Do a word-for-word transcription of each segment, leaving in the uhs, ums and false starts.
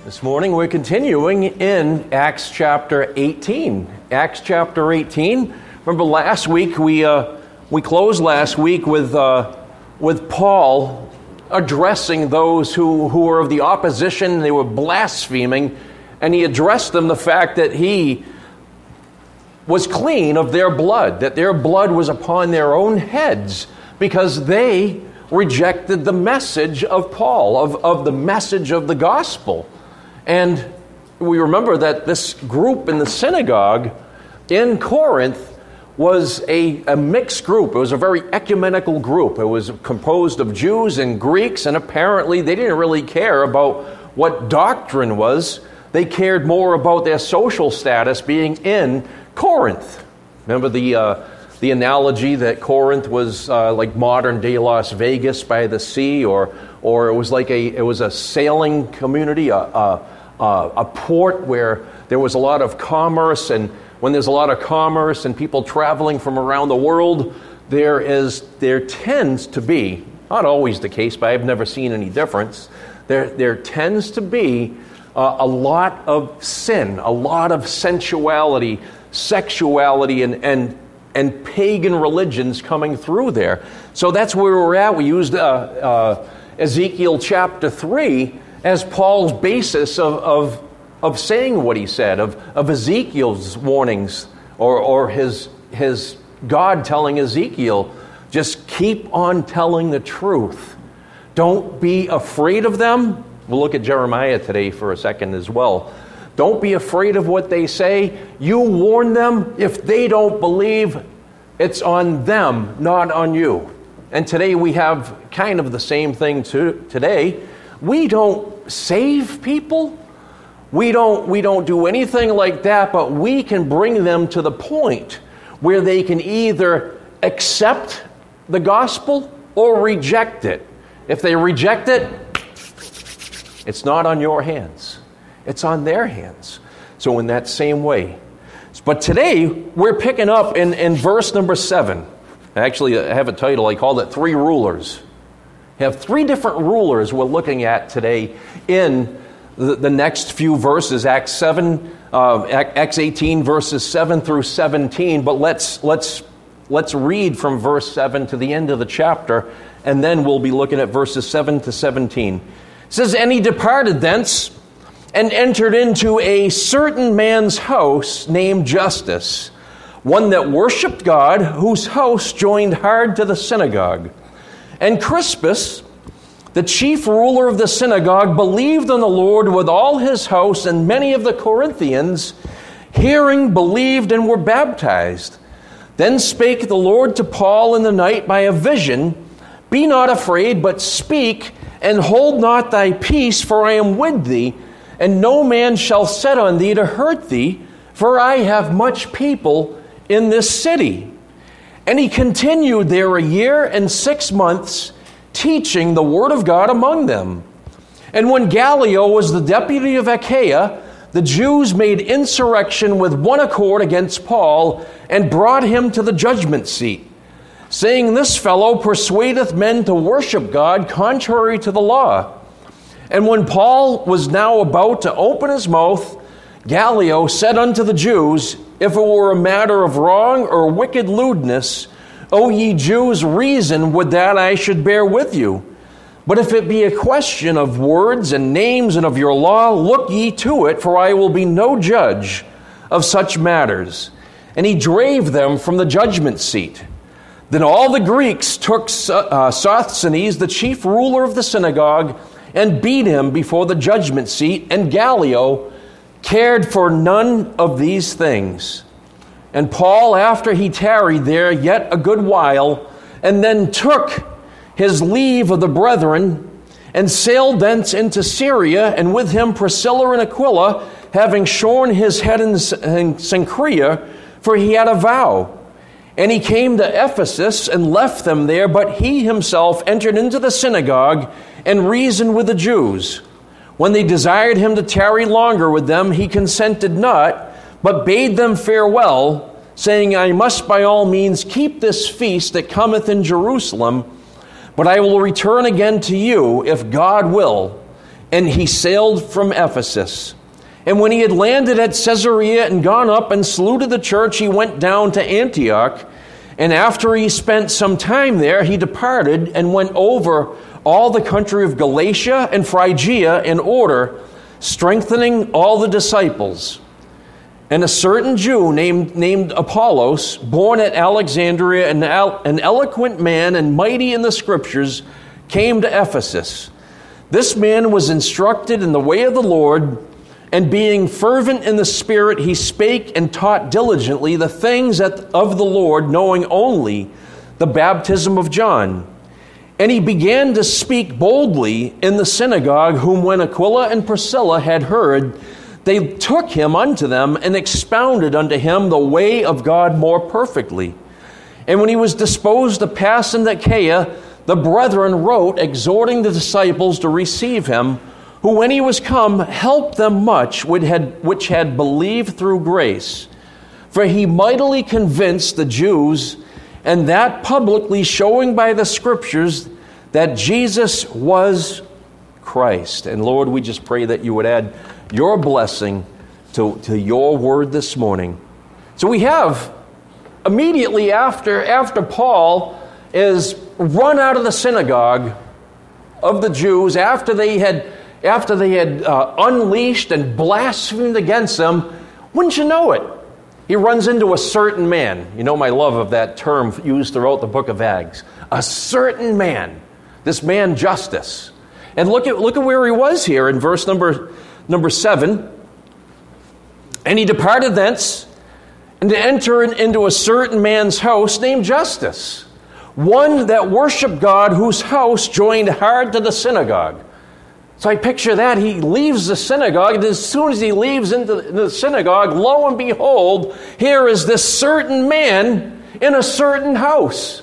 This morning we're continuing in Acts chapter eighteen. Acts chapter eighteen. Remember last week we uh, we closed last week with uh, with Paul addressing those who, who were of the opposition. They were blaspheming, and he addressed them the fact that he was clean of their blood, that their blood was upon their own heads because they rejected the message of Paul, of, of the message of the gospel. And we remember that this group in the synagogue in Corinth was a, a mixed group. It was a very ecumenical group. It was composed of Jews and Greeks, and apparently they didn't really care about what doctrine was. They cared more about their social status being in Corinth. Remember the uh, the analogy that Corinth was uh, like modern-day Las Vegas by the sea, or or it was like a it was a sailing community, a, a, a port where there was a lot of commerce, and when there's a lot of commerce and people traveling from around the world, there is there tends to be, not always the case, but I've never seen any difference, there there tends to be uh, a lot of sin, a lot of sensuality, sexuality, and and and pagan religions coming through there. So that's where we're at. We used uh, uh, Ezekiel chapter three as Paul's basis of, of, of saying what he said, of, of Ezekiel's warnings, or, or his, his God telling Ezekiel, just keep on telling the truth. Don't be afraid of them. We'll look at Jeremiah today for a second as well. Don't be afraid of what they say. You warn them. If they don't believe, it's on them, not on you. And today we have kind of the same thing to, today. We don't save people. We don't, we don't do anything like that, but we can bring them to the point where they can either accept the gospel or reject it. If they reject it, it's not on your hands. It's on their hands. So in that same way. But today, we're picking up in, in verse number seven. Actually, I have a title. I called it Three Rulers. I have three different rulers we're looking at today in the, the next few verses. Acts seven, uh, Acts eighteen, verses seven through seventeen. But let's let's let's read from verse seven to the end of the chapter, and then we'll be looking at verses seven to seventeen. It says, "And he departed thence, and entered into a certain man's house named Justus, one that worshipped God, whose house joined hard to the synagogue. And Crispus, the chief ruler of the synagogue, believed on the Lord with all his house, and many of the Corinthians, hearing, believed and were baptized. Then spake the Lord to Paul in the night by a vision, Be not afraid, but speak, and hold not thy peace, for I am with thee, and no man shall set on thee to hurt thee, for I have much people in this city. And he continued there a year and six months, teaching the word of God among them. And when Gallio was the deputy of Achaia, the Jews made insurrection with one accord against Paul, and brought him to the judgment seat, saying, This fellow persuadeth men to worship God contrary to the law. And when Paul was now about to open his mouth, Gallio said unto the Jews, If it were a matter of wrong or wicked lewdness, O ye Jews, reason would that I should bear with you. But if it be a question of words and names and of your law, look ye to it, for I will be no judge of such matters. And he drave them from the judgment seat. Then all the Greeks took uh, Sosthenes, the chief ruler of the synagogue, and beat him before the judgment seat, and Gallio cared for none of these things. And Paul, after he tarried there yet a good while, and then took his leave of the brethren, and sailed thence into Syria, and with him Priscilla and Aquila, having shorn his head in Cenchrea, for he had a vow. And he came to Ephesus, and left them there, but he himself entered into the synagogue, and reasoned with the Jews. When they desired him to tarry longer with them, he consented not, but bade them farewell, saying, I must by all means keep this feast that cometh in Jerusalem, but I will return again to you, if God will. and he sailed from Ephesus. And when he had landed at Caesarea and gone up and saluted the church, he went down to Antioch. And after he spent some time there, he departed and went over all the country of Galatia and Phrygia in order, strengthening all the disciples. And a certain Jew named, named Apollos, born at Alexandria, an, an eloquent man and mighty in the Scriptures, came to Ephesus. This man was instructed in the way of the Lord, and being fervent in the Spirit, he spake and taught diligently the things of the Lord, knowing only the baptism of John. And he began to speak boldly in the synagogue, whom when Aquila and Priscilla had heard, they took him unto them and expounded unto him the way of God more perfectly. And when he was disposed to pass into Achaia, the brethren wrote, exhorting the disciples to receive him, who when he was come helped them much which had, which had believed through grace. For he mightily convinced the Jews, and that publicly showing by the Scriptures that Jesus was Christ. And Lord, we just pray that you would add your blessing to, to your word this morning. So we have, immediately after, after Paul is run out of the synagogue of the Jews, after they had, after they had uh, unleashed and blasphemed against them, wouldn't you know it? He runs into a certain man. You know my love of that term used throughout the book of Acts. A certain man. This man, Justus. And look at look at where he was here in verse number, number seven. And he departed thence, and to enter into a certain man's house named Justus, one that worshiped God, whose house joined hard to the synagogue. So I picture that. He leaves the synagogue, and as soon as he leaves into the synagogue, lo and behold, here is this certain man in a certain house.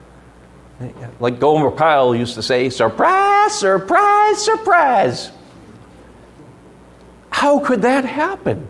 Like Gomer Pyle used to say, surprise, surprise, surprise. How could that happen?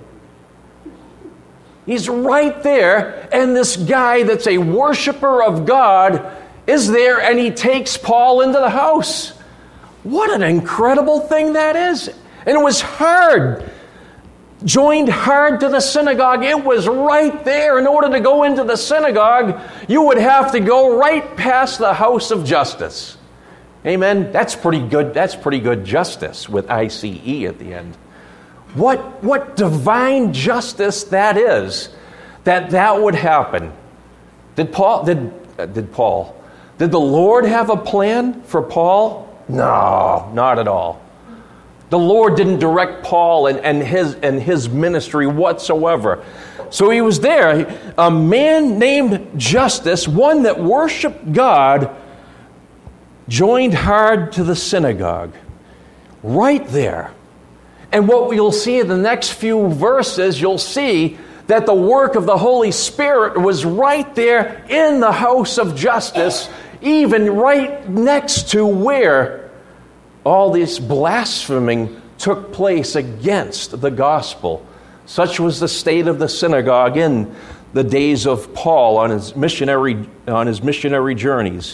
He's right there, and this guy that's a worshiper of God is there, and he takes Paul into the house. What an incredible thing that is. And it was hard. Joined hard to the synagogue. It was right there. In order to go into the synagogue, you would have to go right past the house of Justus. Amen? That's pretty good. That's pretty good justice with I C E at the end. What, what divine justice that is, that that would happen. Did Paul, did, uh, did Paul, did the Lord have a plan for Paul? No, not at all. The Lord didn't direct Paul and, and, his, and his ministry whatsoever. So he was there, a man named Justus, one that worshiped God, joined hard to the synagogue. Right there. And what you'll see in the next few verses, you'll see that the work of the Holy Spirit was right there in the house of Justus, even right next to where all this blaspheming took place against the gospel. Such was the state of the synagogue in the days of Paul on his missionary, on his missionary journeys.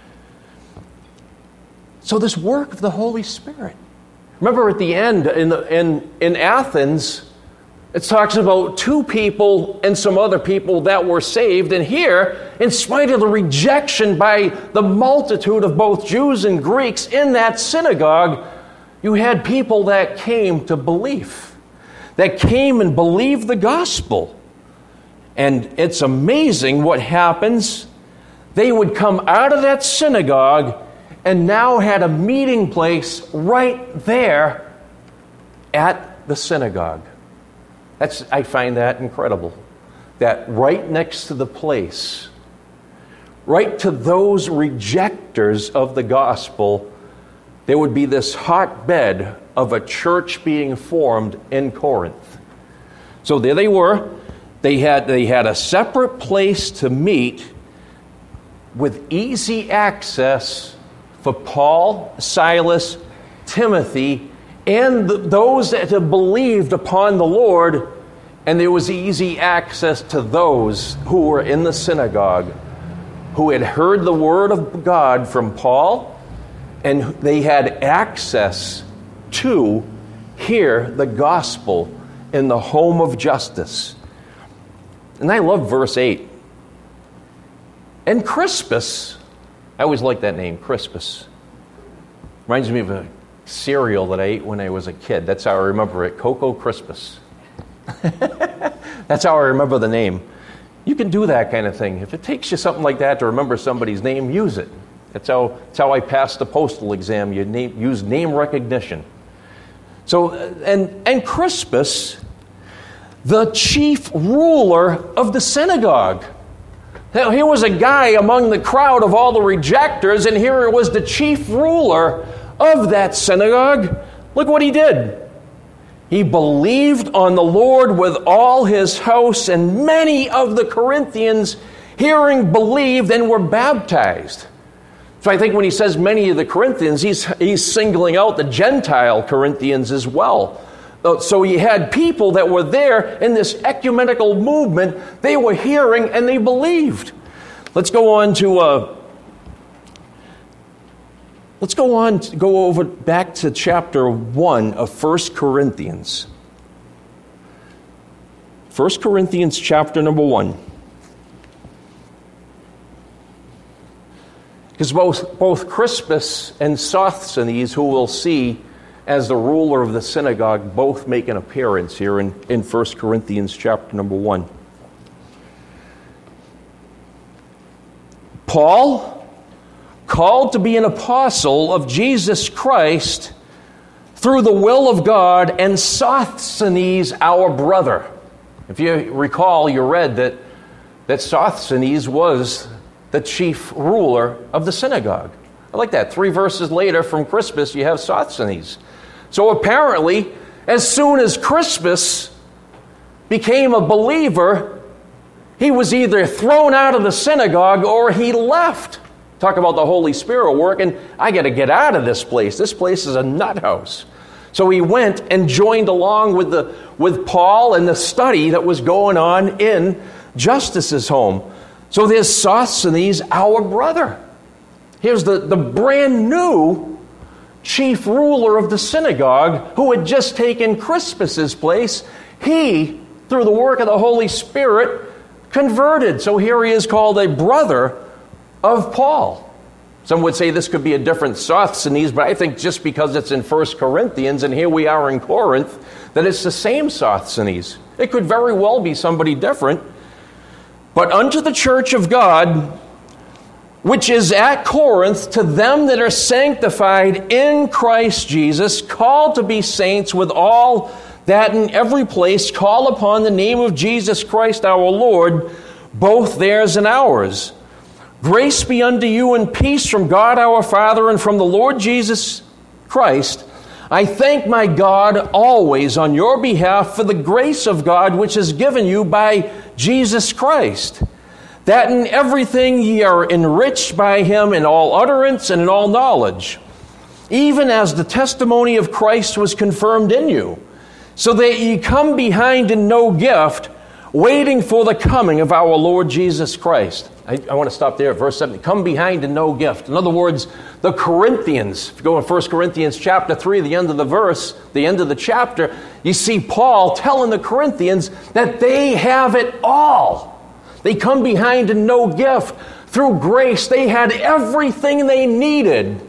So this work of the Holy Spirit. Remember at the end in, the, in, in Athens, it talks about two people and some other people that were saved. And here, in spite of the rejection by the multitude of both Jews and Greeks in that synagogue, you had people that came to belief, that came and believed the gospel. And it's amazing what happens. They would come out of that synagogue and now had a meeting place right there at the synagogue. That's, I find that incredible. That right next to the place, right to those rejectors of the gospel, there would be this hotbed of a church being formed in Corinth. So there they were. They had, they had a separate place to meet with easy access for Paul, Silas, Timothy, and the, those that had believed upon the Lord, and there was easy access to those who were in the synagogue, who had heard the word of God from Paul, and they had access to hear the gospel in the home of justice. And I love verse eight. And Crispus, I always liked that name, Crispus. Reminds me of a cereal that I ate when I was a kid. That's how I remember it, Cocoa Crispus. That's how I remember the name. You can do that kind of thing. If it takes you something like that to remember somebody's name, use it. That's how, that's how I passed the postal exam. You name, use name recognition. So, and, and Crispus, the chief ruler of the synagogue. Now, here was a guy among the crowd of all the rejectors, and here it was the chief ruler of that synagogue. Look what he did. He believed on the Lord with all his house, and many of the Corinthians, hearing, believed and were baptized. So I think when he says many of the Corinthians, he's, he's singling out the Gentile Corinthians as well. So you had people that were there in this ecumenical movement. They were hearing and they believed. Let's go on to... Uh, Let's go on, to go over back to chapter one of First Corinthians. First Corinthians chapter number one. Because both, both Crispus and Sosthenes, who we'll see as the ruler of the synagogue, both make an appearance here in, in First Corinthians chapter number one. Paul, called to be an apostle of Jesus Christ through the will of God, and Sosthenes, our brother. If you recall, you read that, that Sosthenes was the chief ruler of the synagogue. I like that. Three verses later from Crispus, you have Sosthenes. So apparently, as soon as Crispus became a believer, he was either thrown out of the synagogue or he left. Talk about the Holy Spirit working. I got to get out of this place. This place is a nut house. So he went and joined along with the with Paul and the study that was going on in Justus's home. So there's Sosthenes, our brother. Here's the, the brand new chief ruler of the synagogue who had just taken Crispus's place. He, through the work of the Holy Spirit, converted. So here he is called a brother of Paul. Some would say this could be a different Sosthenes, but I think just because it's in First Corinthians and here we are in Corinth, that it's the same Sosthenes. It could very well be somebody different. But unto the church of God, which is at Corinth, to them that are sanctified in Christ Jesus, called to be saints, with all that in every place call upon the name of Jesus Christ our Lord, both theirs and ours. Grace be unto you and peace from God our Father and from the Lord Jesus Christ. I thank my God always on your behalf for the grace of God which is given you by Jesus Christ, that in everything ye are enriched by him in all utterance and in all knowledge, even as the testimony of Christ was confirmed in you, so that ye come behind in no gift, waiting for the coming of our Lord Jesus Christ. I, I want to stop there at verse seven. Come behind in no gift. In other words, the Corinthians, if you go in First Corinthians chapter three, the end of the verse, the end of the chapter, you see Paul telling the Corinthians that they have it all. They come behind in no gift. Through grace, they had everything they needed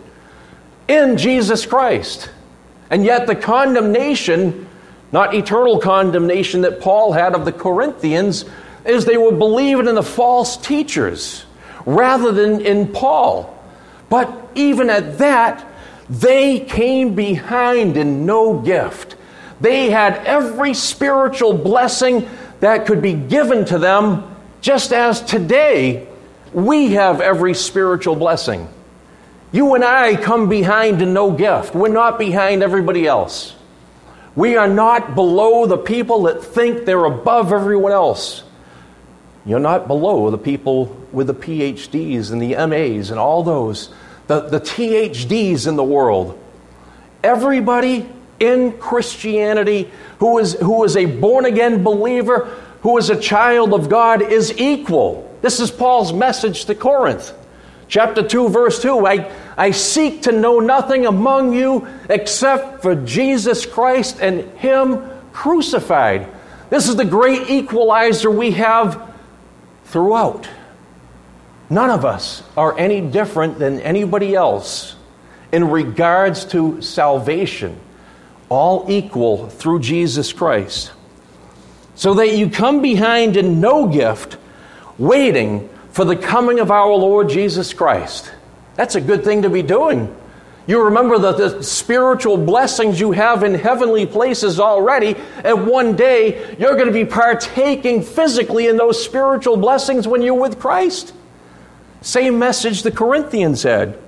in Jesus Christ. And yet the condemnation, not eternal condemnation that Paul had of the Corinthians, is they were believing in the false teachers rather than in Paul. But even at that, they came behind in no gift. They had every spiritual blessing that could be given to them, just as today we have every spiritual blessing. You and I come behind in no gift. We're not behind everybody else. We are not below the people that think they're above everyone else. You're not below the people with the P H Ds and the M As and all those, the, the T H Ds in the world. Everybody in Christianity who is, who is a born-again believer, who is a child of God, is equal. This is Paul's message to Corinth. Chapter two, verse two, I, I seek to know nothing among you except for Jesus Christ and Him crucified. This is the great equalizer we have throughout. None of us are any different than anybody else in regards to salvation. All equal through Jesus Christ. So that you come behind in no gift, waiting for the coming of our Lord Jesus Christ. That's a good thing to be doing. You remember the, the spiritual blessings you have in heavenly places already, and one day you're going to be partaking physically in those spiritual blessings when you're with Christ. Same message the Corinthians had.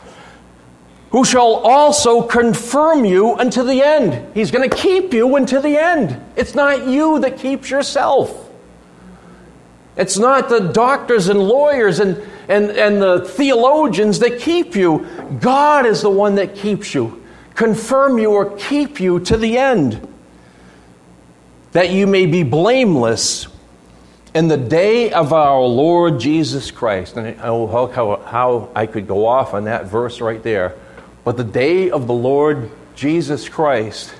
Who shall also confirm you unto the end. He's going to keep you unto the end. It's not you that keeps yourself. It's not the doctors and lawyers and, and, and the theologians that keep you. God is the one that keeps you. Confirm you or keep you to the end. That you may be blameless in the day of our Lord Jesus Christ. And oh, how, how I could go off on that verse right there. But the day of the Lord Jesus Christ,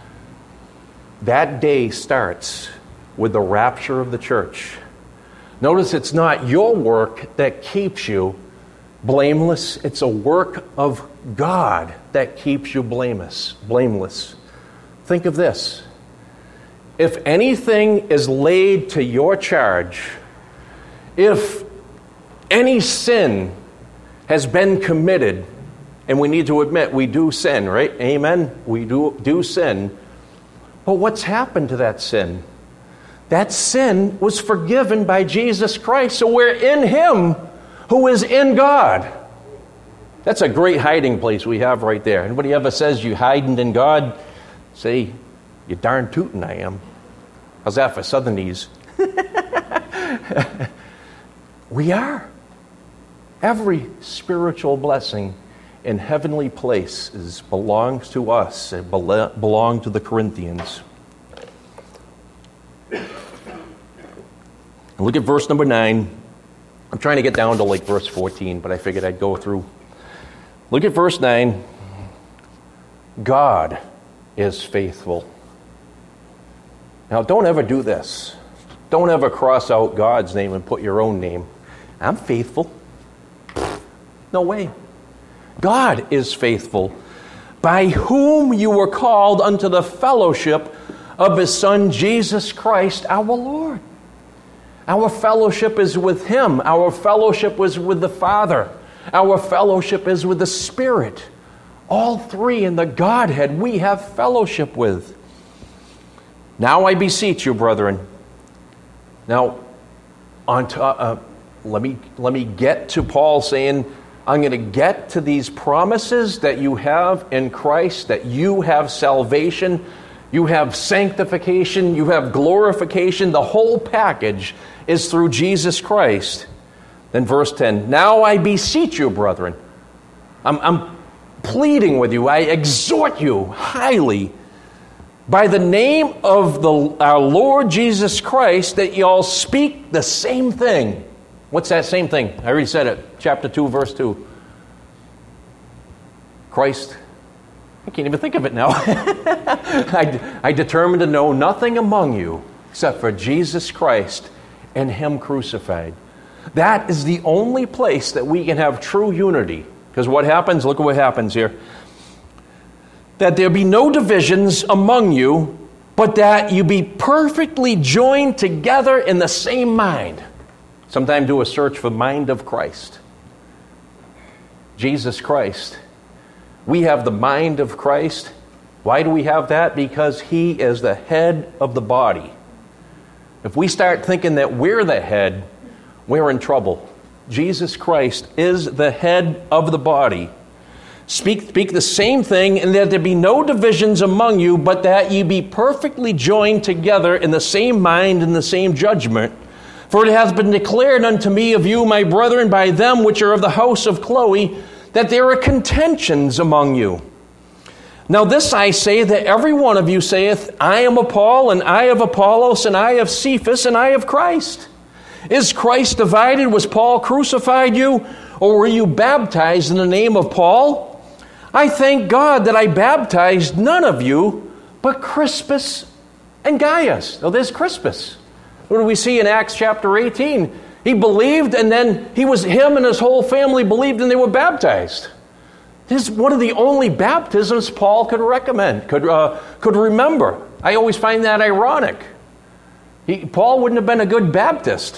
that day starts with the rapture of the church. Notice it's not your work that keeps you blameless. It's a work of God that keeps you blameless. Blameless. Think of this. If anything is laid to your charge, if any sin has been committed, and we need to admit we do sin, right? Amen? We do, do sin. But what's happened to that sin? That sin was forgiven by Jesus Christ, so we're in Him who is in God. That's a great hiding place we have right there. Anybody ever says you hiding in God, say, you darn tootin' I am. How's that for Southernese? We are. Every spiritual blessing in heavenly places belongs to us. It belonged to the Corinthians. Look at verse number nine. I'm trying to get down to like verse fourteen, but I figured I'd go through. Look at verse nine. God is faithful. Now, don't ever do this. Don't ever cross out God's name and put your own name. I'm faithful. No way. God is faithful, by whom you were called unto the fellowship of His Son, Jesus Christ, our Lord. Our fellowship is with Him. Our fellowship was with the Father. Our fellowship is with the Spirit. All three in the Godhead we have fellowship with. Now I beseech you, brethren. Now, on to, uh, let me let me get to Paul saying, I'm going to get to these promises that you have in Christ, that you have salvation, you have sanctification, you have glorification. The whole package is through Jesus Christ. Then verse ten, now I beseech you, brethren. I'm, I'm pleading with you. I exhort you highly by the name of the, our Lord Jesus Christ, that you all speak the same thing. What's that same thing? I already said it. Chapter two, verse two. Christ. I can't even think of it now. I, I determined to know nothing among you except for Jesus Christ and Him crucified. That is the only place that we can have true unity. Because what happens? Look at what happens here. That there be no divisions among you, but that you be perfectly joined together in the same mind. Sometime do a search for mind of Christ. Jesus Christ. We have the mind of Christ. Why do we have that? Because He is the head of the body. If we start thinking that we're the head, we're in trouble. Jesus Christ is the head of the body. Speak, speak the same thing, and that there be no divisions among you, but that ye be perfectly joined together in the same mind and the same judgment. For it hath been declared unto me of you, my brethren, by them which are of the house of Chloe, that there are contentions among you. Now this I say, that every one of you saith, I am of Paul, and I of Apollos, and I of Cephas, and I of Christ. Is Christ divided? Was Paul crucified you? Or were you baptized in the name of Paul? I thank God that I baptized none of you but Crispus and Gaius. Now there's Crispus. What do we see in Acts chapter eighteen? He believed, and then he was him and his whole family believed, and they were baptized. This is one of the only baptisms Paul could recommend, could uh, could remember. I always find that ironic. He, Paul wouldn't have been a good Baptist.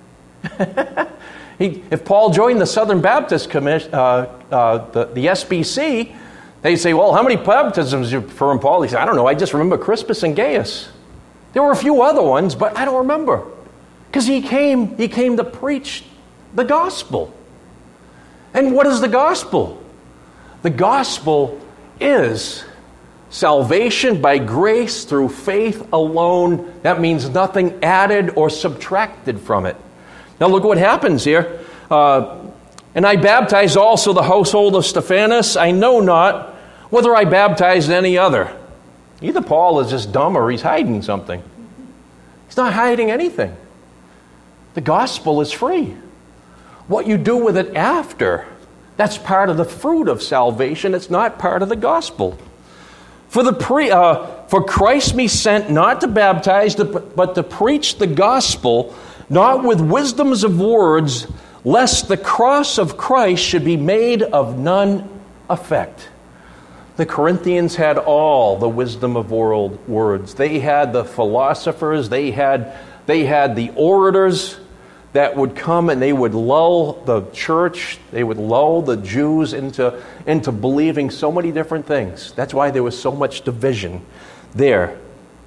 he, if Paul joined the Southern Baptist Commission, uh, uh, the, the S B C, they'd say, well, how many baptisms you performed, Paul? He said, I don't know, I just remember Crispus and Gaius. There were a few other ones, but I don't remember. Because he came, he came to preach the gospel. And what is the gospel? The gospel is salvation by grace through faith alone. That means nothing added or subtracted from it. Now look what happens here. Uh, and I baptized also the household of Stephanas. I know not whether I baptized any other. Either Paul is just dumb or he's hiding something. He's not hiding anything. The gospel is free. What you do with it after, that's part of the fruit of salvation. It's not part of the gospel. For the pre, uh, for Christ me sent not to baptize, but to preach the gospel, not with wisdoms of words, lest the cross of Christ should be made of none effect. The Corinthians had all the wisdom of world words. They had the philosophers. They had they had the orators that would come and they would lull the church, they would lull the Jews into, into believing so many different things. That's why there was so much division there.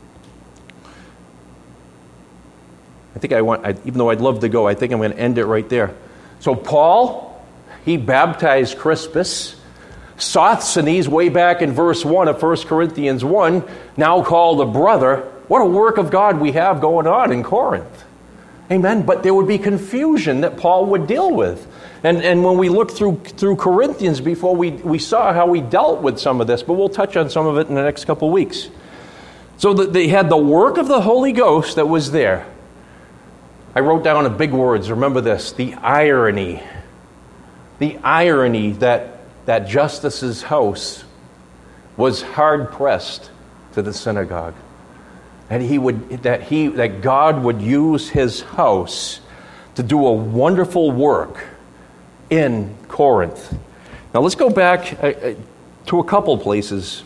I think I want, I, even though I'd love to go, I think I'm going to end it right there. So Paul, he baptized Crispus. Sosthenes, way back in verse one of First Corinthians one, now called a brother. What a work of God we have going on in Corinth. Amen. But there would be confusion that Paul would deal with. And and when we looked through through Corinthians before, we, we saw how he dealt with some of this, but we'll touch on some of it in the next couple of weeks. So that they had the work of the Holy Ghost that was there. I wrote down in big words, remember this, the irony. The irony that, that Justus's house was hard-pressed to the synagogue. And he would that he that God would use his house to do a wonderful work in Corinth. Now let's go back uh, to a couple places.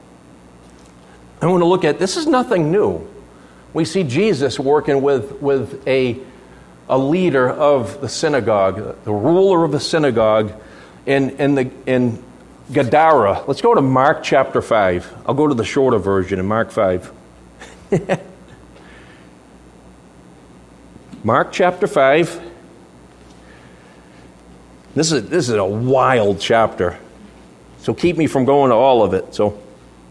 I want to look at, this is nothing new. We see Jesus working with, with a, a leader of the synagogue, the ruler of the synagogue in, in, the, in Gadara. Let's go to Mark chapter five. I'll go to the shorter version in Mark five. Mark chapter five. This is this is a wild chapter. So keep me from going to all of it. So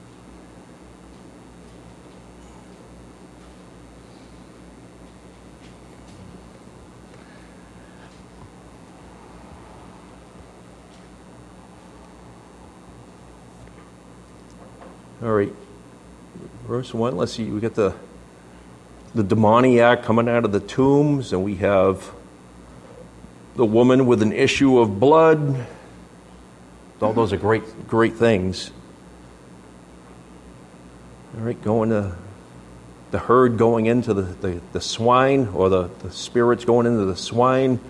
all right. Verse one, let's see, we get the the demoniac coming out of the tombs, and we have the woman with an issue of blood. All those are great, great things. All right, going to the herd going into the, the, the swine, or the, the spirits going into the swine.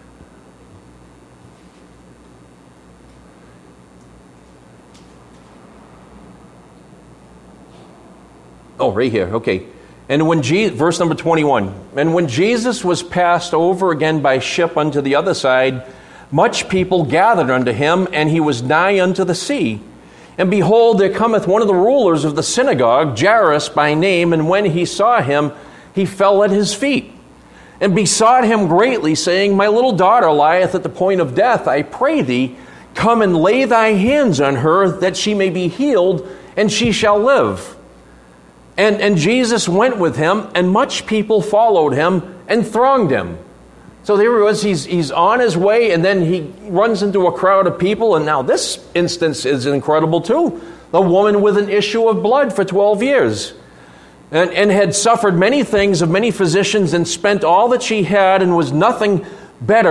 Oh, right here. Okay. And when Jesus, verse number twenty-one, and when Jesus was passed over again by ship unto the other side, much people gathered unto him, and he was nigh unto the sea. And behold, there cometh one of the rulers of the synagogue, Jairus by name, and when he saw him, he fell at his feet, and besought him greatly, saying, My little daughter lieth at the point of death. I pray thee, come and lay thy hands on her, that she may be healed, and she shall live. And, and Jesus went with him, and much people followed him and thronged him. So there he was, he's, he's on his way, and then he runs into a crowd of people. And now this instance is incredible too. The woman with an issue of blood for twelve years. And, and had suffered many things of many physicians, and spent all that she had, and was nothing bettered,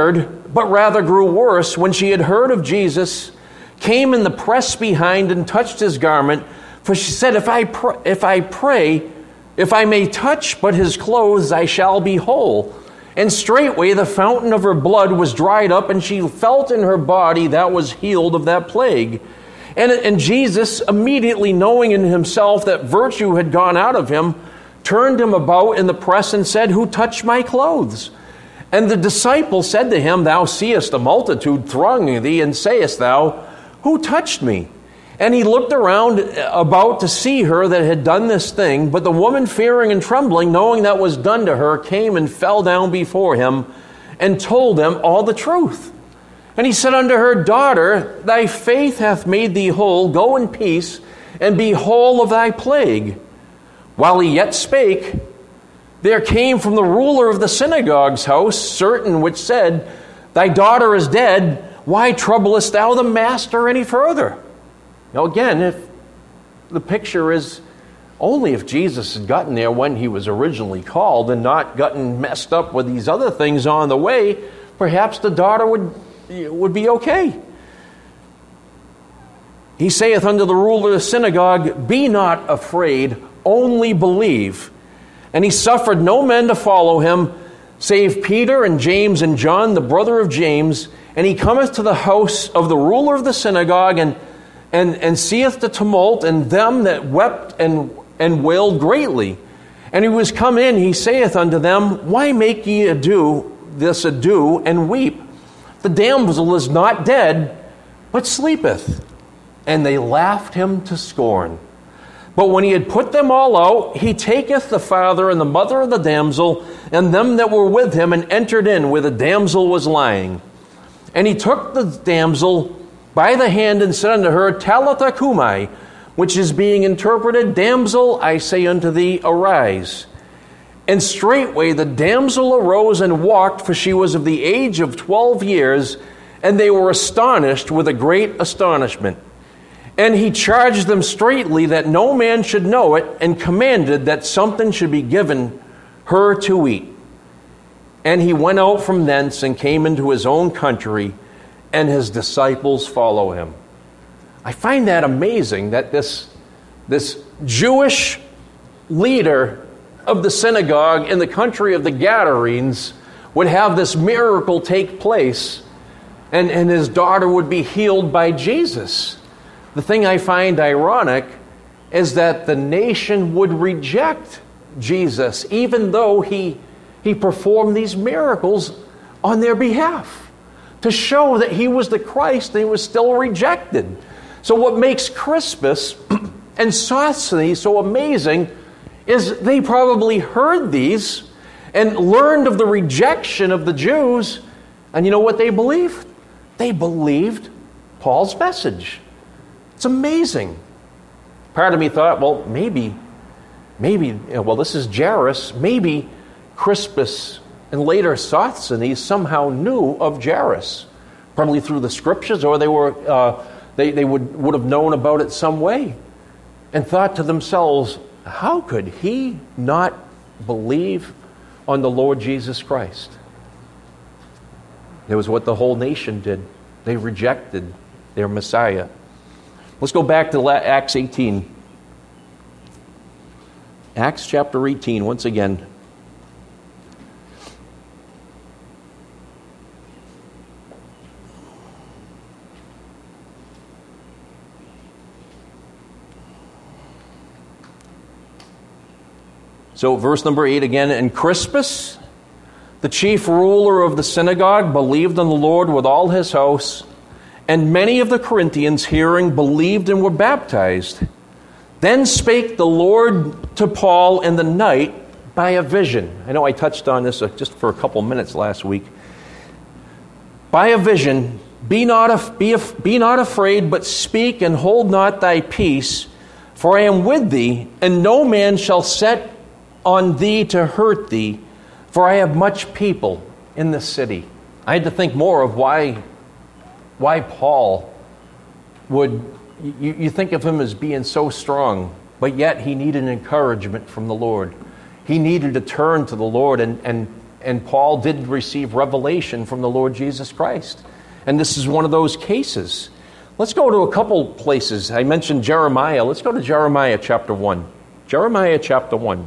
but rather grew worse, when she had heard of Jesus, came in the press behind and touched his garment. For she said, if I, pr- if I pray, if I may touch but his clothes, I shall be whole. And straightway the fountain of her blood was dried up, and she felt in her body that was healed of that plague. And, and Jesus, immediately knowing in himself that virtue had gone out of him, turned him about in the press and said, who touched my clothes? And the disciple said to him, thou seest a multitude thronging thee, and sayest thou, who touched me? And he looked around about to see her that had done this thing. But the woman, fearing and trembling, knowing that was done to her, came and fell down before him and told him all the truth. And he said unto her, daughter, thy faith hath made thee whole. Go in peace, and be whole of thy plague. While he yet spake, there came from the ruler of the synagogue's house certain which said, thy daughter is dead. Why troublest thou the master any further? Now again, if the picture is only if Jesus had gotten there when he was originally called and not gotten messed up with these other things on the way, perhaps the daughter would, would be okay. He saith unto the ruler of the synagogue, be not afraid, only believe. And he suffered no men to follow him, save Peter and James and John, the brother of James. And he cometh to the house of the ruler of the synagogue, and and, and seeth the tumult, and them that wept and, and wailed greatly. And he was come in, he saith unto them, why make ye ado, this ado, and weep? The damsel is not dead, but sleepeth. And they laughed him to scorn. But when he had put them all out, he taketh the father and the mother of the damsel, and them that were with him, and entered in where the damsel was lying. And he took the damsel by the hand, and said unto her, Talitha cumi, which is being interpreted, damsel, I say unto thee, arise. And straightway the damsel arose and walked, for she was of the age of twelve years, and they were astonished with a great astonishment. And he charged them straitly that no man should know it, and commanded that something should be given her to eat. And he went out from thence and came into his own country, and his disciples follow him. I find that amazing that this, this Jewish leader of the synagogue in the country of the Gadarenes would have this miracle take place, and, and his daughter would be healed by Jesus. The thing I find ironic is that the nation would reject Jesus, even though he, he performed these miracles on their behalf, to show that he was the Christ. They were still rejected. So what makes Crispus and Sosthenes so amazing is they probably heard these and learned of the rejection of the Jews. And you know what they believed? They believed Paul's message. It's amazing. Part of me thought, well, maybe, maybe, well, this is Jairus. Maybe Crispus and later Sosthenes somehow knew of Jairus, probably through the scriptures, or they were uh, they, they would, would have known about it some way, and thought to themselves, how could he not believe on the Lord Jesus Christ? It was what the whole nation did. They rejected their Messiah. Let's go back to Acts eighteen. Acts chapter eighteen, once again. So verse number eight again, and Crispus, the chief ruler of the synagogue, believed on the Lord with all his house, and many of the Corinthians, hearing, believed and were baptized. Then spake the Lord to Paul in the night by a vision. I know I touched on this just for a couple minutes last week. By a vision, be not, be, be not afraid, but speak and hold not thy peace, for I am with thee, and no man shall set on thee to hurt thee, for I have much people in the city. I had to think more of why, why Paul would, you, you think of him as being so strong, but yet he needed encouragement from the Lord. He needed to turn to the Lord and, and and Paul did receive revelation from the Lord Jesus Christ. And this is one of those cases. Let's go to a couple places. I mentioned Jeremiah. Let's go to Jeremiah chapter one. Jeremiah chapter one.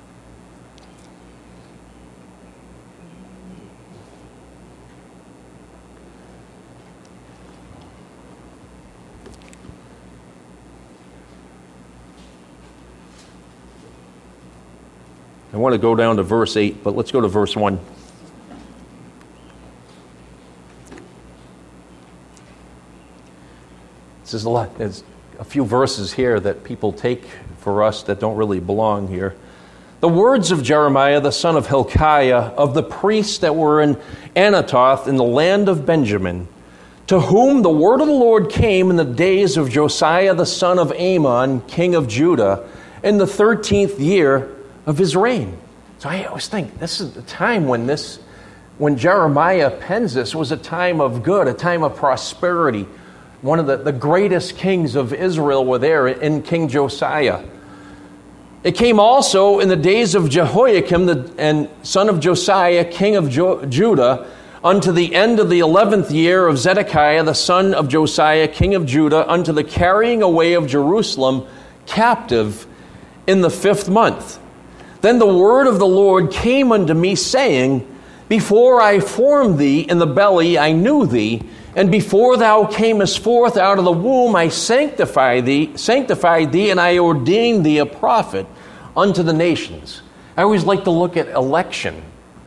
I want to go down to verse eight, but let's go to verse one. There's a lot. There's a few verses here that people take for us that don't really belong here. The words of Jeremiah, the son of Hilkiah, of the priests that were in Anathoth in the land of Benjamin, to whom the word of the Lord came in the days of Josiah the son of Amon, king of Judah, in the thirteenth year of his reign. So I always think this is the time when this, when Jeremiah pens this, was a time of good, a time of prosperity. One of the, the greatest kings of Israel were there in King Josiah. It came also in the days of Jehoiakim, the and son of Josiah, king of jo- Judah, unto the end of the eleventh year of Zedekiah, the son of Josiah, king of Judah, unto the carrying away of Jerusalem captive in the fifth month. Then the word of the Lord came unto me, saying, Before I formed thee in the belly, I knew thee, and before thou camest forth out of the womb, I sanctified thee, sanctified thee, and I ordained thee a prophet unto the nations. I always like to look at election.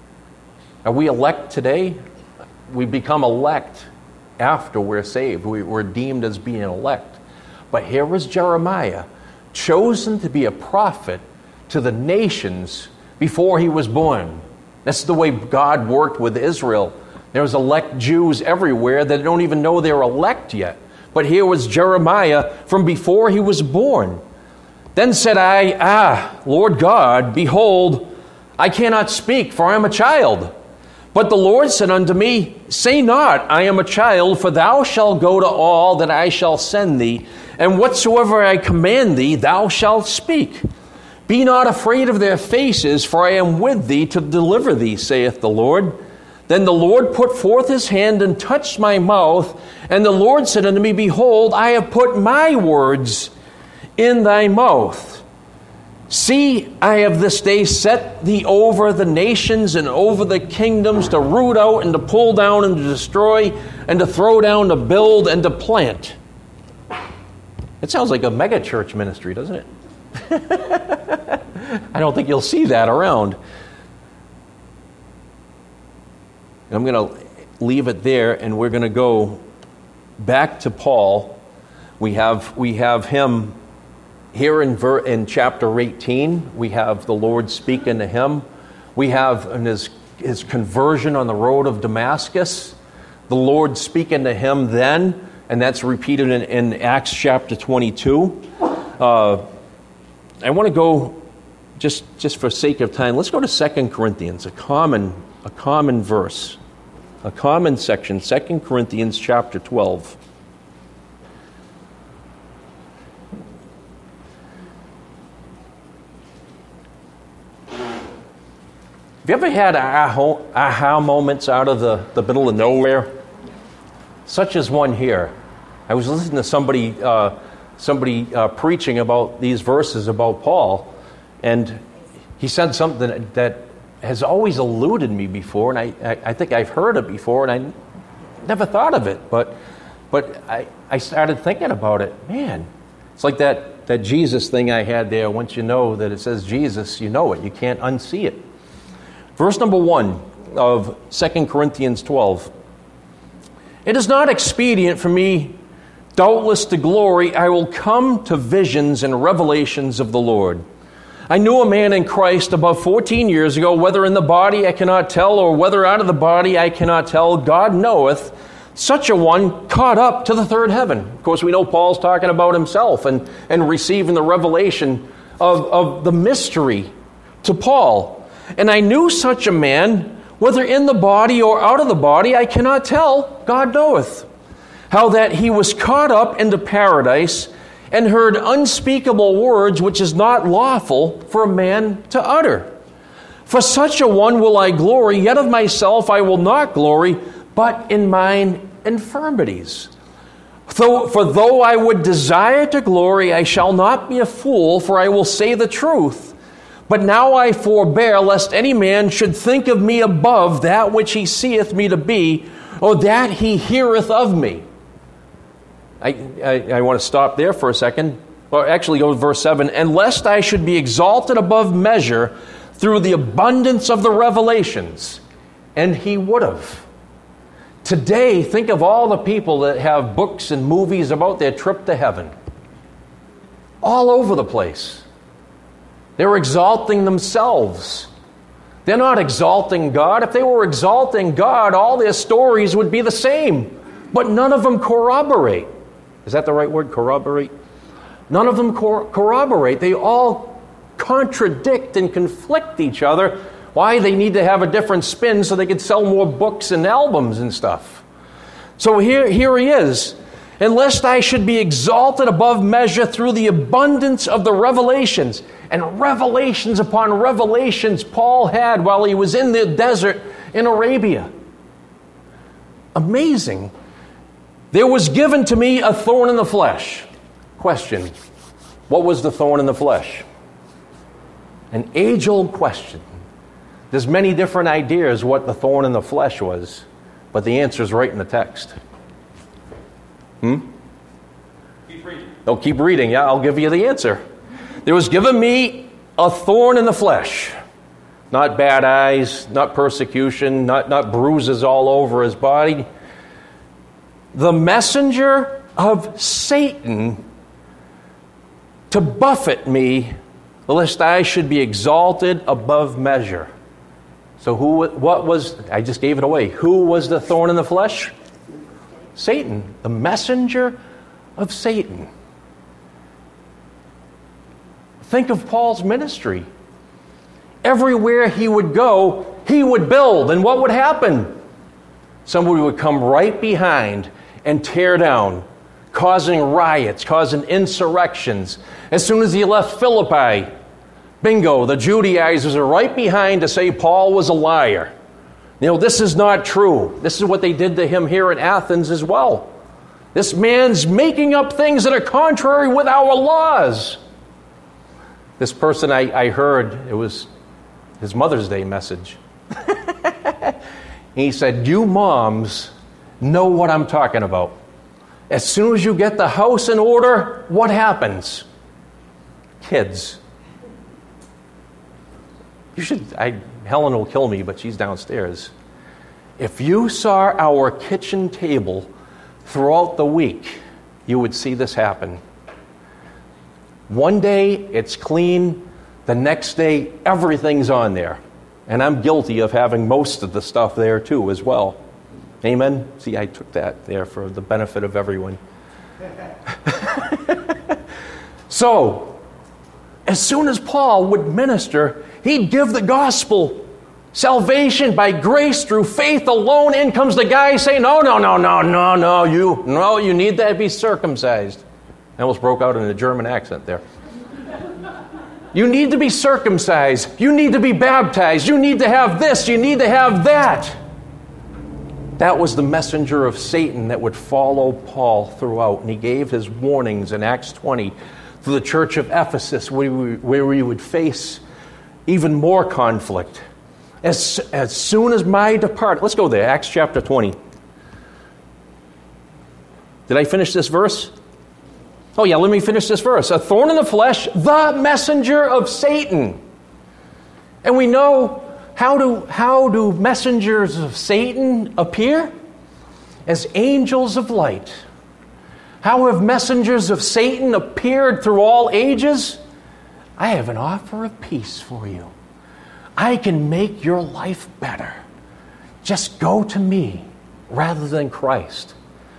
Are we elect today? We become elect after we're saved. We, we're deemed as being elect. But here was Jeremiah, chosen to be a prophet to the nations before he was born. That's the way God worked with Israel. There's elect Jews everywhere that don't even know they're elect yet. But here was Jeremiah from before he was born. Then said I, Ah, Lord God, behold, I cannot speak, for I am a child. But the Lord said unto me, Say not, I am a child, for thou shalt go to all that I shall send thee, and whatsoever I command thee, thou shalt speak. Be not afraid of their faces, for I am with thee to deliver thee, saith the Lord. Then the Lord put forth his hand and touched my mouth, and the Lord said unto me, Behold, I have put my words in thy mouth. See, I have this day set thee over the nations and over the kingdoms, to root out and to pull down and to destroy and to throw down, to build and to plant. It sounds like a mega church ministry, doesn't it? I don't think you'll see that around. I'm going to leave it there, and we're going to go back to Paul. We have we have him here in ver, in chapter eighteen. We have the Lord speaking to him. We have in his his conversion on the road of Damascus, the Lord speaking to him then, and that's repeated in, in Acts chapter twenty-two. Uh, I want to go just just for sake of time. Let's go to Second Corinthians, a common a common verse. A common section, Second Corinthians chapter twelve. Have you ever had aha, aha moments out of the, the middle of nowhere? Such as one here. I was listening to somebody uh, somebody uh, preaching about these verses about Paul, and he said something that, that has always eluded me before, and I, I, I think I've heard it before, and I never thought of it, but but I, I started thinking about it. Man, it's like that, that Jesus thing I had there. Once you know that it says Jesus, you know it. You can't unsee it. Verse number one of Second Corinthians twelve. It is not expedient for me, doubtless to glory, I will come to visions and revelations of the Lord. I knew a man in Christ about fourteen years ago, whether in the body I cannot tell, or whether out of the body I cannot tell, God knoweth, such a one caught up to the third heaven. Of course, we know Paul's talking about himself and, and receiving the revelation of, of the mystery to Paul. And I knew such a man, whether in the body or out of the body, I cannot tell, God knoweth, how that he was caught up into paradise, and heard unspeakable words which is not lawful for a man to utter. For such a one will I glory, yet of myself I will not glory, but in mine infirmities. Though, for though I would desire to glory, I shall not be a fool, for I will say the truth. But now I forbear, lest any man should think of me above that which he seeth me to be, or that he heareth of me. I, I, I want to stop there for a second. Or actually go to verse seven. And lest I should be exalted above measure through the abundance of the revelations. And he would have. Today, think of all the people that have books and movies about their trip to heaven. All over the place. They're exalting themselves. They're not exalting God. If they were exalting God, all their stories would be the same. But none of them corroborate. Is that the right word, corroborate? None of them cor- corroborate. They all contradict and conflict each other. Why? They need to have a different spin so they could sell more books and albums and stuff. So here, here he is. And lest I should be exalted above measure through the abundance of the revelations. And revelations upon revelations Paul had while he was in the desert in Arabia. Amazing. There was given to me a thorn in the flesh. Question. What was the thorn in the flesh? An age-old question. There's many different ideas what the thorn in the flesh was, but the answer is right in the text. Hmm? Keep reading. Oh, keep reading. Yeah, I'll give you the answer. There was given me a thorn in the flesh. Not bad eyes, not persecution, not, not bruises all over his body. The messenger of Satan to buffet me, lest I should be exalted above measure. So who, what was, I just gave it away. Who was the thorn in the flesh? Satan, the messenger of Satan. Think of Paul's ministry. Everywhere he would go, he would build. And what would happen? Somebody would come right behind and tear down, causing riots, causing insurrections. As soon as he left Philippi, bingo, the Judaizers are right behind to say Paul was a liar. You know, this is not true. This is what they did to him here in Athens as well. This man's making up things that are contrary with our laws. This person I, I heard, it was his Mother's Day message. He said, you moms know what I'm talking about. As soon as you get the house in order, what happens? Kids. You should, I, Helen will kill me, but she's downstairs. If you saw our kitchen table throughout the week, you would see this happen. One day, it's clean. The next day, everything's on there. And I'm guilty of having most of the stuff there too as well. Amen? See, I took that there for the benefit of everyone. So, as soon as Paul would minister, he'd give the gospel. Salvation by grace through faith alone. In comes the guy saying, no, no, no, no, no, no, you, no, you need to be circumcised. I almost broke out in a German accent there. You need to be circumcised. You need to be baptized. You need to have this. You need to have that. That was the messenger of Satan that would follow Paul throughout. And he gave his warnings in Acts twenty to the church of Ephesus, where we, where we would face even more conflict. As, as soon as my depart, let's go there, Acts chapter twenty. Did I finish this verse? Oh yeah, let me finish this verse. A thorn in the flesh, the messenger of Satan. And we know, how do, how do messengers of Satan appear? As angels of light. How have messengers of Satan appeared through all ages? I have an offer of peace for you. I can make your life better. Just go to me rather than Christ.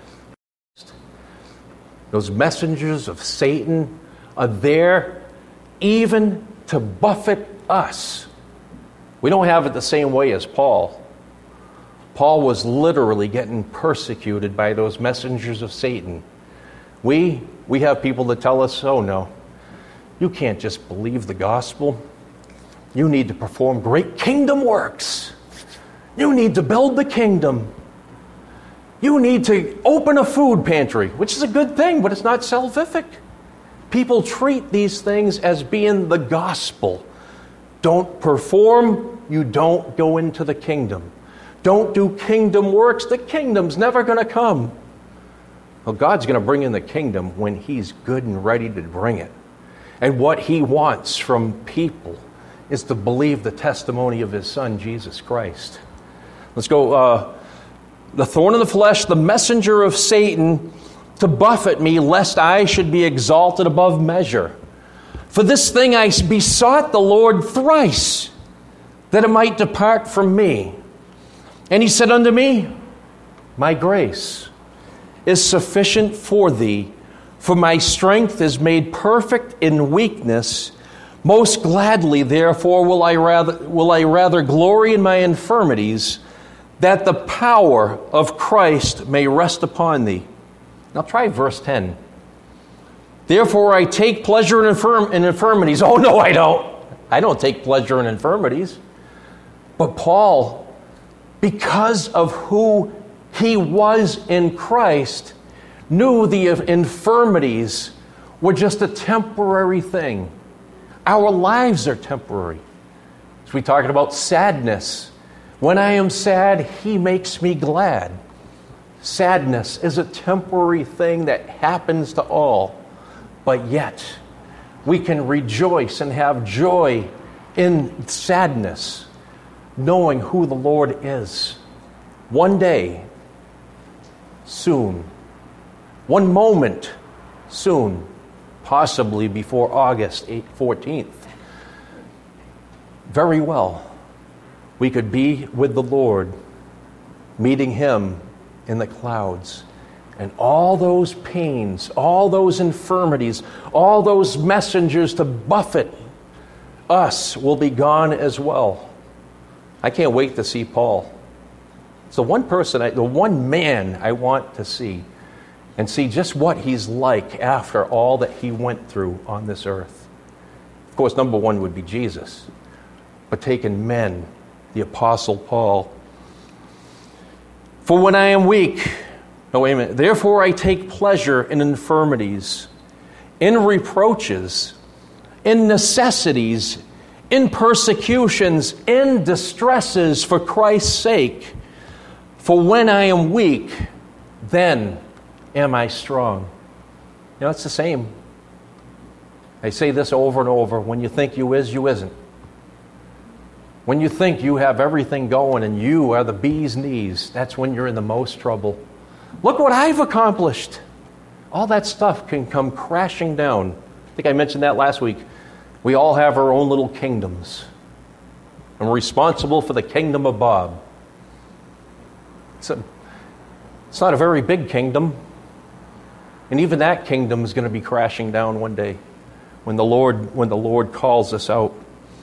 Those messengers of Satan are there even to buffet us. We don't have it the same way as Paul. Paul was literally getting persecuted by those messengers of Satan. We, we have people that tell us, oh no, you can't just believe the gospel. You need to perform great kingdom works. You need to build the kingdom. You need to open a food pantry, which is a good thing, but it's not salvific. People treat these things as being the gospel. Don't perform, you don't go into the kingdom. Don't do kingdom works, the kingdom's never going to come. Well, God's going to bring in the kingdom when He's good and ready to bring it. And what He wants from people is to believe the testimony of His Son, Jesus Christ. Let's go. Uh, the thorn in the flesh, the messenger of Satan, to buffet me, lest I should be exalted above measure. For this thing I besought the Lord thrice, that it might depart from me. And He said unto me, My grace is sufficient for thee, for my strength is made perfect in weakness. Most gladly, therefore, will I rather will I rather glory in my infirmities, that the power of Christ may rest upon thee. Now try verse ten. Therefore I take pleasure in, infirm- in infirmities. Oh, no, I don't. I don't take pleasure in infirmities. But Paul, because of who he was in Christ, knew the infirmities were just a temporary thing. Our lives are temporary. So we talked about sadness. When I am sad, He makes me glad. Sadness is a temporary thing that happens to all. But yet, we can rejoice and have joy in sadness, knowing who the Lord is. One day, soon. One moment, soon. Possibly before August fourteenth. Very well. We could be with the Lord, meeting Him in the clouds. And all those pains, all those infirmities, all those messengers to buffet us will be gone as well. I can't wait to see Paul. It's the one person, I, the one man I want to see and see just what he's like after all that he went through on this earth. Of course, number one would be Jesus. But taking men, the Apostle Paul. For when I am weak, no, wait a minute. Therefore I take pleasure in infirmities, in reproaches, in necessities, in persecutions, in distresses for Christ's sake. For when I am weak, then am I strong. You know, it's the same. I say this over and over. When you think you is, you isn't. When you think you have everything going and you are the bee's knees, that's when you're in the most trouble. Look what I've accomplished. All that stuff can come crashing down. I think I mentioned that last week. We all have our own little kingdoms. I'm responsible for the kingdom of Bob. It's, a, it's not a very big kingdom. And even that kingdom is going to be crashing down one day when the Lord, when the Lord calls us out.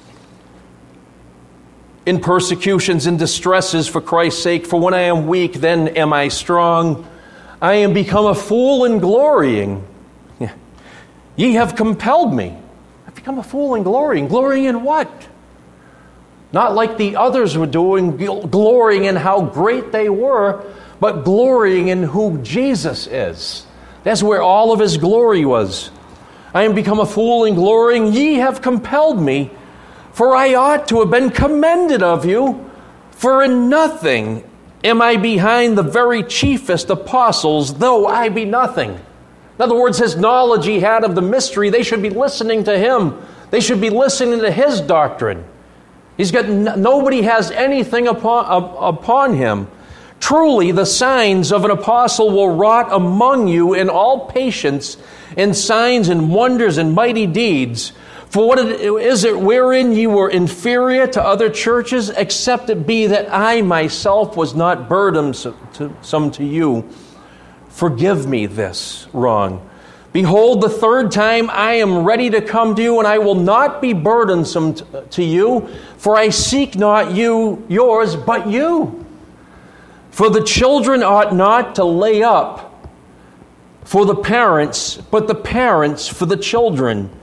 In persecutions and distresses for Christ's sake, for when I am weak, then am I strong. I am become a fool in glorying. Ye have compelled me. I've become a fool in glorying. Glorying in what? Not like the others were doing, glorying in how great they were, but glorying in who Jesus is. That's where all of His glory was. I am become a fool in glorying. Ye have compelled me. For I ought to have been commended of you, for in nothing am I behind the very chiefest apostles, though I be nothing. In other words, his knowledge he had of the mystery, they should be listening to him. They should be listening to his doctrine. He's got nobody has anything upon, upon him. Truly, the signs of an apostle will wrought among you in all patience, in signs and wonders and mighty deeds. For what is it wherein ye were inferior to other churches, except it be that I myself was not burdensome to you? Forgive me this wrong. Behold, the third time I am ready to come to you, and I will not be burdensome to you, for I seek not you, yours, but you. For the children ought not to lay up for the parents, but the parents for the children.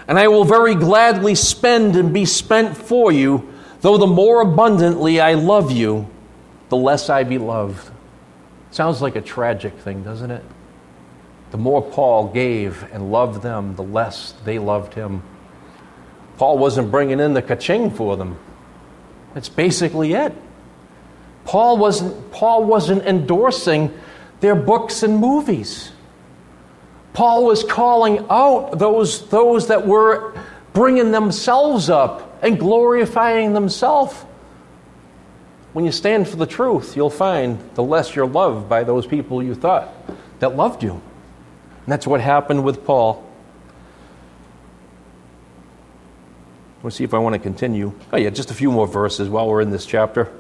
and I will very gladly spend and be spent for you, though the more abundantly I love you, the less I be loved. Sounds like a tragic thing, doesn't it? The more Paul gave and loved them, the less they loved him. Paul wasn't bringing in the ka-ching for them. That's basically it. Paul wasn't, Paul wasn't endorsing their books and movies. Paul was calling out those, those that were bringing themselves up and glorifying themselves. When you stand for the truth, you'll find the less you're loved by those people you thought that loved you. And that's what happened with Paul. Let's see if I want to continue. Oh yeah, just a few more verses while we're in this chapter.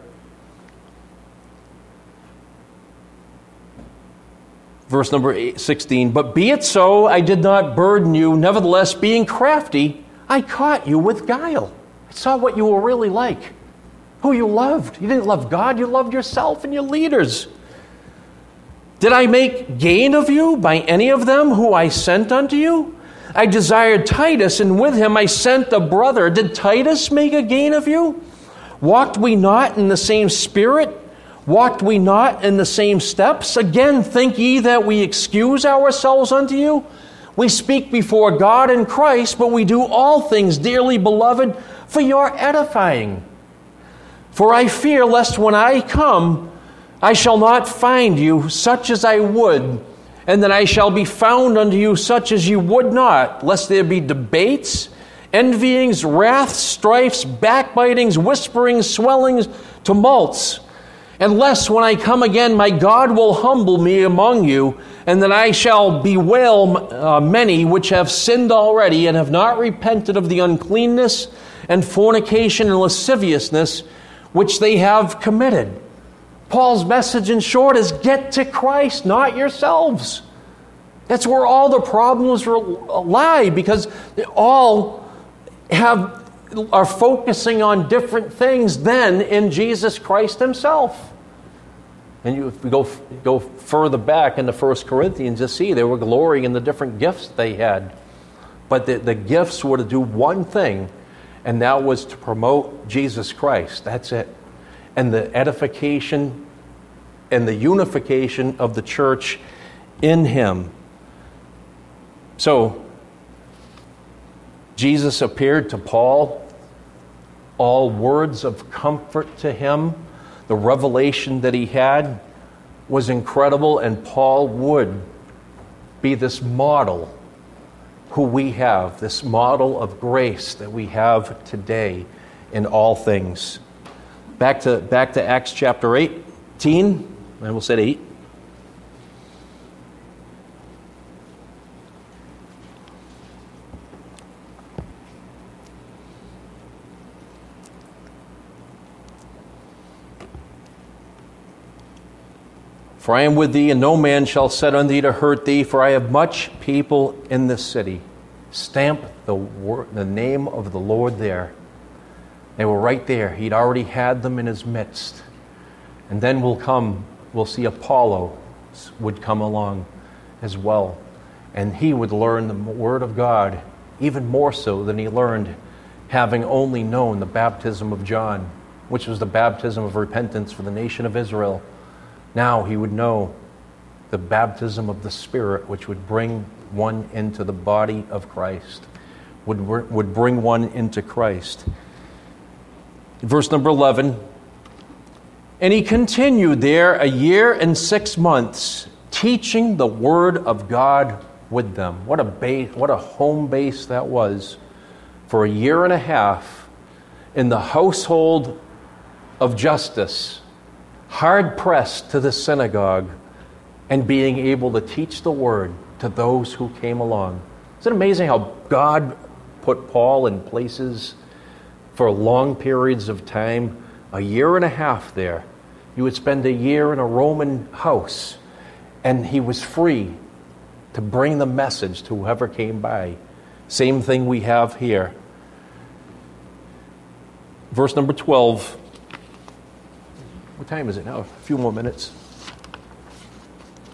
Verse number eight, sixteen, but be it so, I did not burden you. Nevertheless, being crafty, I caught you with guile. I saw what you were really like, who you loved. You didn't love God, you loved yourself and your leaders. Did I make gain of you by any of them who I sent unto you? I desired Titus, and with him I sent a brother. Did Titus make a gain of you? Walked we not in the same spirit? Walked we not in the same steps? Again, think ye that we excuse ourselves unto you? We speak before God and Christ, but we do all things, dearly beloved, for your edifying. For I fear lest when I come, I shall not find you such as I would, and that I shall be found unto you such as you would not, lest there be debates, envyings, wraths, strifes, backbitings, whisperings, swellings, tumults. Unless when I come again, my God will humble me among you, and that I shall bewail uh, many which have sinned already and have not repented of the uncleanness and fornication and lasciviousness which they have committed. Paul's message, in short, is get to Christ, not yourselves. That's where all the problems lie, because they all have are focusing on different things than in Jesus Christ himself. And you, if we go go further back into First Corinthians, you see they were glorying in the different gifts they had. But the, the gifts were to do one thing, and that was to promote Jesus Christ. That's it. And the edification and the unification of the church in him. So, Jesus appeared to Paul, all words of comfort to him. The revelation that he had was incredible, and Paul would be this model who we have, this model of grace that we have today in all things. Back to back to Acts chapter eighteen, and we'll say eight. For I am with thee, and no man shall set on thee to hurt thee, for I have much people in this city. Stamp the word, the name of the Lord there. They were right there. He'd already had them in his midst. And then we'll come, we'll see Apollo would come along as well. And he would learn the word of God even more so than he learned having only known the baptism of John, which was the baptism of repentance for the nation of Israel. Now he would know the baptism of the Spirit, which would bring one into the body of Christ, would, would bring one into Christ. Verse number eleven, and he continued there a year and six months, teaching the word of God with them. What a base, what a home base that was for a year and a half in the household of Justus, hard pressed to the synagogue, and being able to teach the word to those who came along. Isn't it amazing how God put Paul in places for long periods of time? A year and a half there. He would spend a year in a Roman house, and he was free to bring the message to whoever came by. Same thing we have here. Verse number twelve. What time is it now? A few more minutes.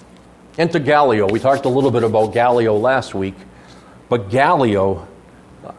Enter Gallio. We talked a little bit about Gallio last week, but Gallio,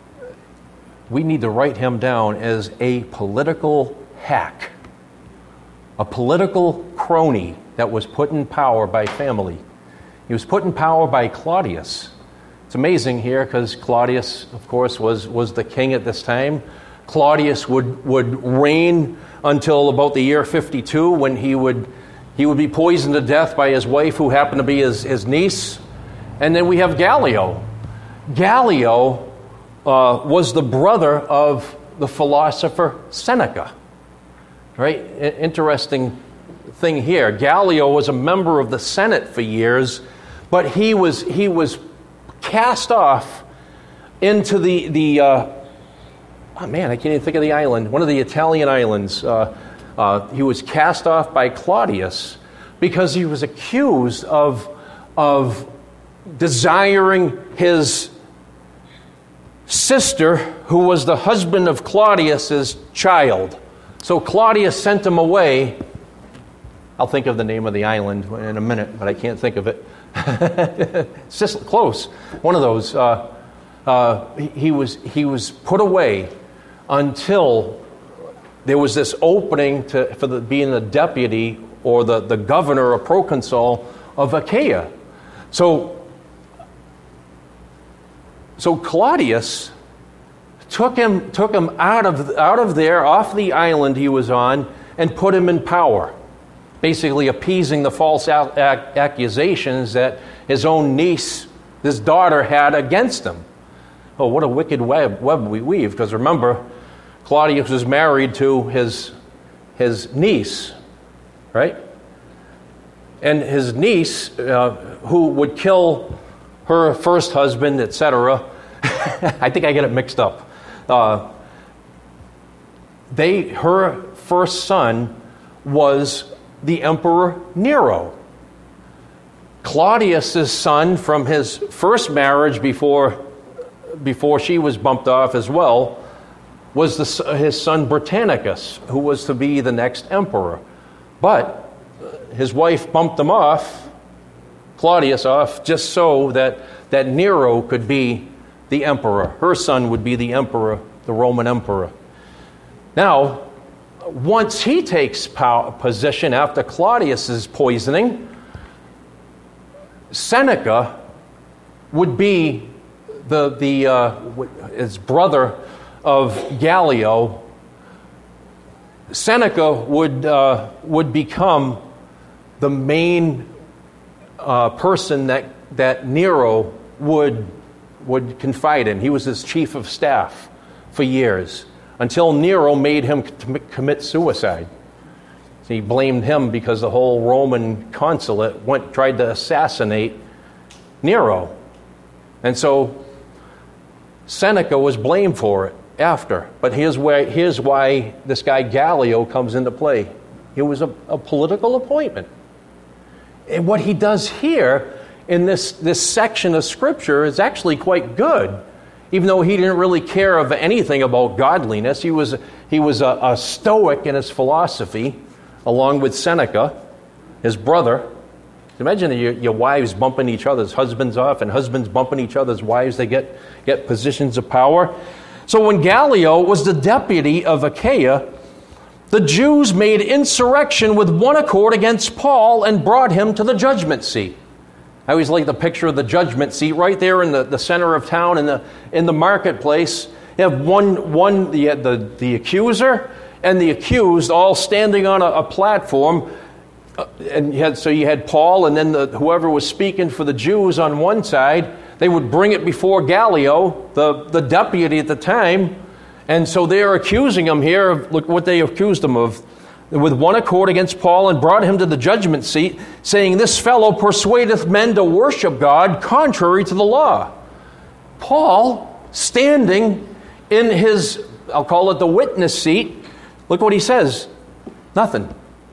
we need to write him down as a political hack, a political crony that was put in power by family. He was put in power by Claudius. It's amazing here because Claudius, of course, was, was the king at this time. Claudius would, would reign until about the year fifty-two, when he would he would be poisoned to death by his wife, who happened to be his, his niece. And then we have Gallio. Gallio uh, was the brother of the philosopher Seneca. Right? I- interesting thing here. Gallio was a member of the Senate for years, but he was he was cast off into the the uh, oh man, I can't even think of the island. One of the Italian islands. Uh, uh, he was cast off by Claudius because he was accused of of desiring his sister, who was the husband of Claudius's child. So Claudius sent him away. I'll think of the name of the island in a minute, but I can't think of it. It's just close. One of those. Uh, uh, he, he was he was put away until there was this opening to for the, being the deputy or the, the governor or proconsul of Achaia. So, so Claudius took him took him out of out of there, off the island he was on, and put him in power, basically appeasing the false ac- ac- accusations that his own niece, his daughter, had against him. Oh, what a wicked web, web we weave, because remember, Claudius was married to his, his niece, right? And his niece, uh, who would kill her first husband, et cetera. I think I get it mixed up. Uh, they, her first son was the Emperor Nero. Claudius's son from his first marriage, before before she was bumped off as well, was the, his son Britannicus, who was to be the next emperor. But his wife bumped him off, Claudius off, just so that, that Nero could be the emperor. Her son would be the emperor, the Roman emperor. Now, once he takes power, position after Claudius's poisoning, Seneca would be the the uh, his brother of Gallio. Seneca would uh, would become the main uh, person that that Nero would would confide in. He was his chief of staff for years, until Nero made him commit suicide. So he blamed him because the whole Roman consulate went tried to assassinate Nero. And so Seneca was blamed for it after. But here's why, here's why this guy Gallio comes into play. It was a, a political appointment. And what he does here in this, this section of Scripture is actually quite good. Even though he didn't really care of anything about godliness, he was he was a, a Stoic in his philosophy, along with Seneca, his brother. Imagine your, your wives bumping each other's husbands off, and husbands bumping each other's wives. They get, get positions of power. So when Gallio was the deputy of Achaia, the Jews made insurrection with one accord against Paul and brought him to the judgment seat. I always like the picture of the judgment seat right there in the, the center of town, in the in the marketplace. You have one one the the, the accuser and the accused all standing on a, a platform, uh, and you had, so you had Paul and then the, whoever was speaking for the Jews on one side. They would bring it before Gallio, the the deputy at the time, and so they're accusing him here of look what they accused him of. With one accord against Paul, and brought him to the judgment seat, saying, "This fellow persuadeth men to worship God contrary to the law." Paul, standing in his, I'll call it the witness seat, look what he says. Nothing.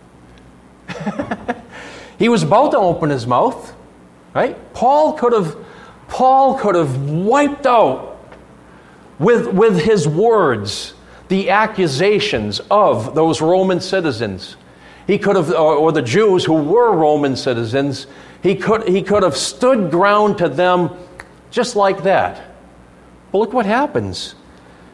He was about to open his mouth, right? Paul could have, Paul could have wiped out with, with his words the accusations of those Roman citizens. He could have, or, or the Jews who were Roman citizens, he could, he could have stood ground to them just like that. But look what happens.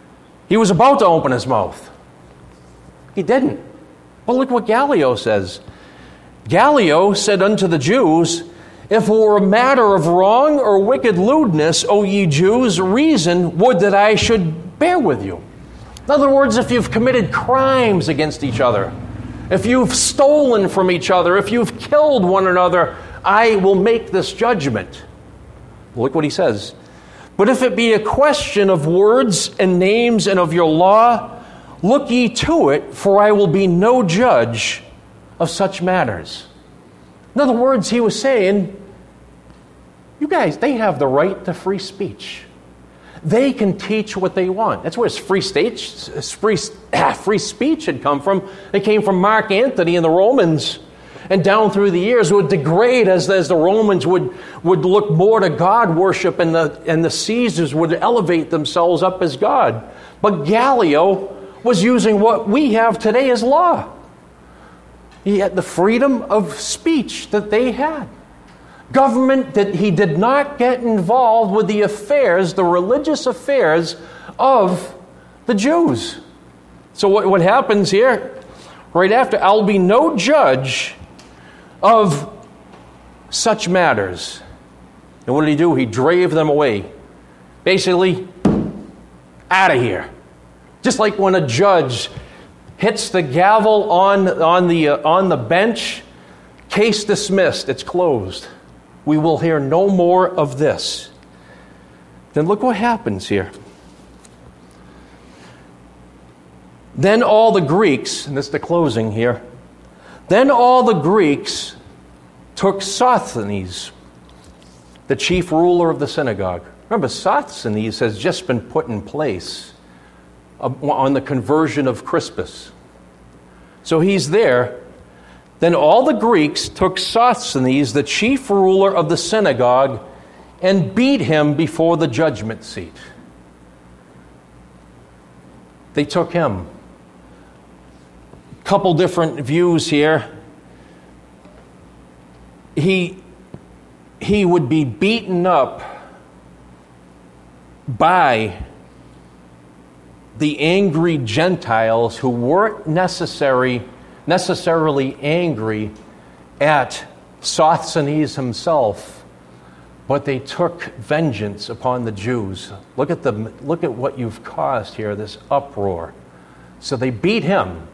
He was about to open his mouth. He didn't. But look what Gallio says. Gallio said unto the Jews, if it were a matter of wrong or wicked lewdness, O ye Jews, reason would that I should bear with you. In other words, if you've committed crimes against each other, if you've stolen from each other, if you've killed one another, I will make this judgment. Look what he says. But if it be a question of words and names and of your law, look ye to it, for I will be no judge of such matters. In other words, he was saying, you guys, they have the right to free speech. They can teach what they want. That's where free, stage, free, free speech had come from. It came from Mark Antony and the Romans. And down through the years, it would degrade as, as the Romans would, would look more to God worship, and the, and the Caesars would elevate themselves up as God. But Gallio was using what we have today as law. He had the freedom of speech that they had. Government, that he did not get involved with the affairs, the religious affairs of the Jews. So what, what happens here, right after, I'll be no judge of such matters. And what did he do? He drave them away. Basically, out of here. Just like when a judge hits the gavel on, on, the, uh, on the bench, case dismissed, it's closed. We will hear no more of this. Then look what happens here. Then all the Greeks, and this is the closing here, then all the Greeks took Sosthenes, the chief ruler of the synagogue. Remember, Sosthenes has just been put in place on the conversion of Crispus. So he's there. Then all the Greeks took Sosthenes, the chief ruler of the synagogue, and beat him before the judgment seat. They took him. Couple different views here. He, he would be beaten up by the angry Gentiles who weren't necessary, necessarily angry at Sosthenes himself, but they took vengeance upon the Jews. Look at the look at what you've caused here, this uproar. So they beat him.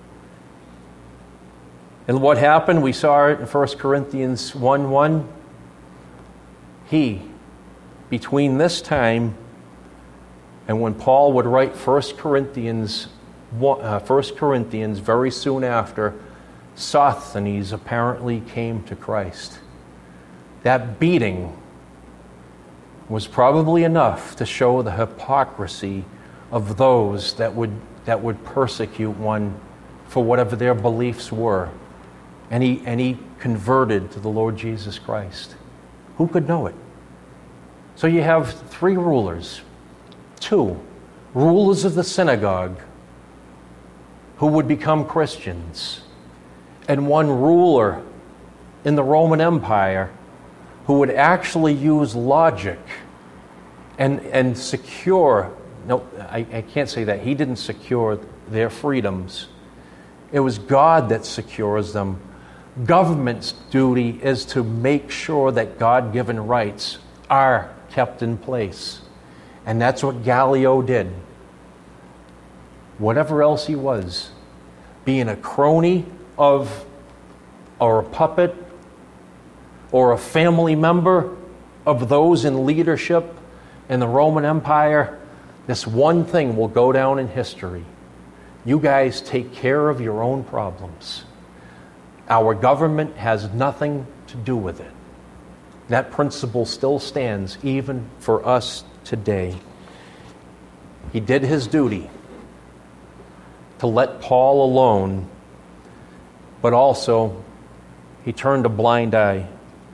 And what happened? We saw it in First Corinthians one one. He, between this time and when Paul would write First Corinthians, uh, First Corinthians very soon after, Sosthenes apparently came to Christ. That beating was probably enough to show the hypocrisy of those that would that would persecute one for whatever their beliefs were. And he, and he converted to the Lord Jesus Christ. Who could know it? So you have three rulers. Two, rulers of the synagogue who would become Christians. And one ruler in the Roman Empire who would actually use logic and, and secure, no, I, I can't say that. He didn't secure their freedoms. It was God that secures them. Government's duty is to make sure that God-given rights are kept in place. And that's what Gallio did. Whatever else he was, being a crony of, or a puppet, or a family member of those in leadership in the Roman Empire, this one thing will go down in history. You guys take care of your own problems. Our government has nothing to do with it. That principle still stands even for us today. He did his duty to let Paul alone, but also he turned a blind eye.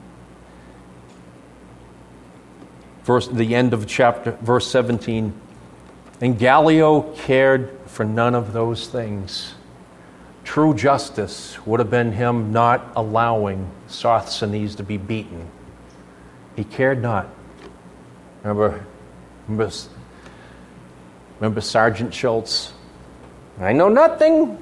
Verse, the end of chapter, verse seventeen. And Gallio cared for none of those things. True justice would have been him not allowing Sosthenes to be beaten. He cared not. Remember, remember Remember Sergeant Schultz? I know nothing.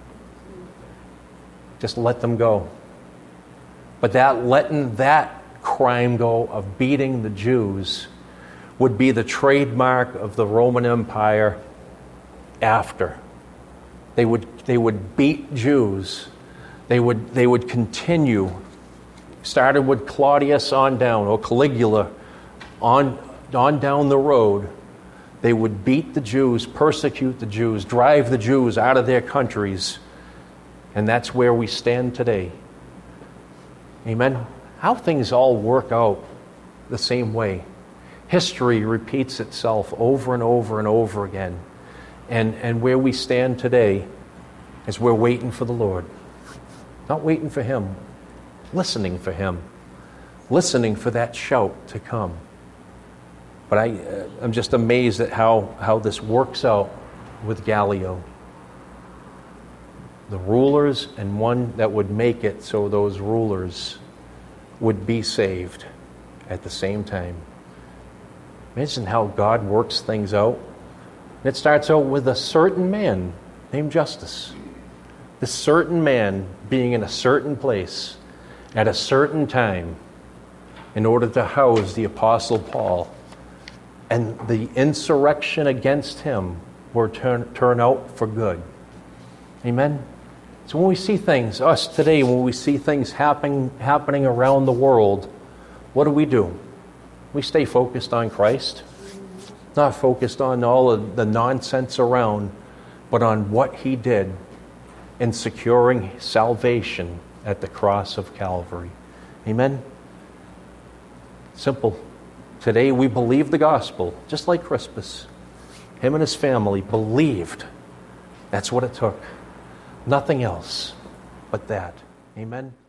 Just let them go. But that letting that crime go of beating the Jews would be the trademark of the Roman Empire after. They would they would beat Jews. They would they would continue. Started with Claudius on down, or Caligula on on down the road. They would beat the Jews, persecute the Jews, drive the Jews out of their countries. And that's where we stand today. Amen? How things all work out the same way. History repeats itself over and over and over again. And, and where we stand today is we're waiting for the Lord. Not waiting for Him, listening for Him. Listening for that shout to come. But I, uh, I'm just amazed at how, how this works out with Gallio. The rulers and one that would make it so those rulers would be saved at the same time. Imagine how God works things out. It starts out with a certain man named Justus. This certain man being in a certain place at a certain time in order to house the Apostle Paul. And the insurrection against him will turn, turn out for good. Amen? So when we see things, us today, when we see things happen, happening around the world, what do we do? We stay focused on Christ. Not focused on all of the nonsense around, but on what He did in securing salvation at the cross of Calvary. Amen? Simple. Today we believe the gospel, just like Crispus. Him and his family believed. That's what it took. Nothing else but that. Amen?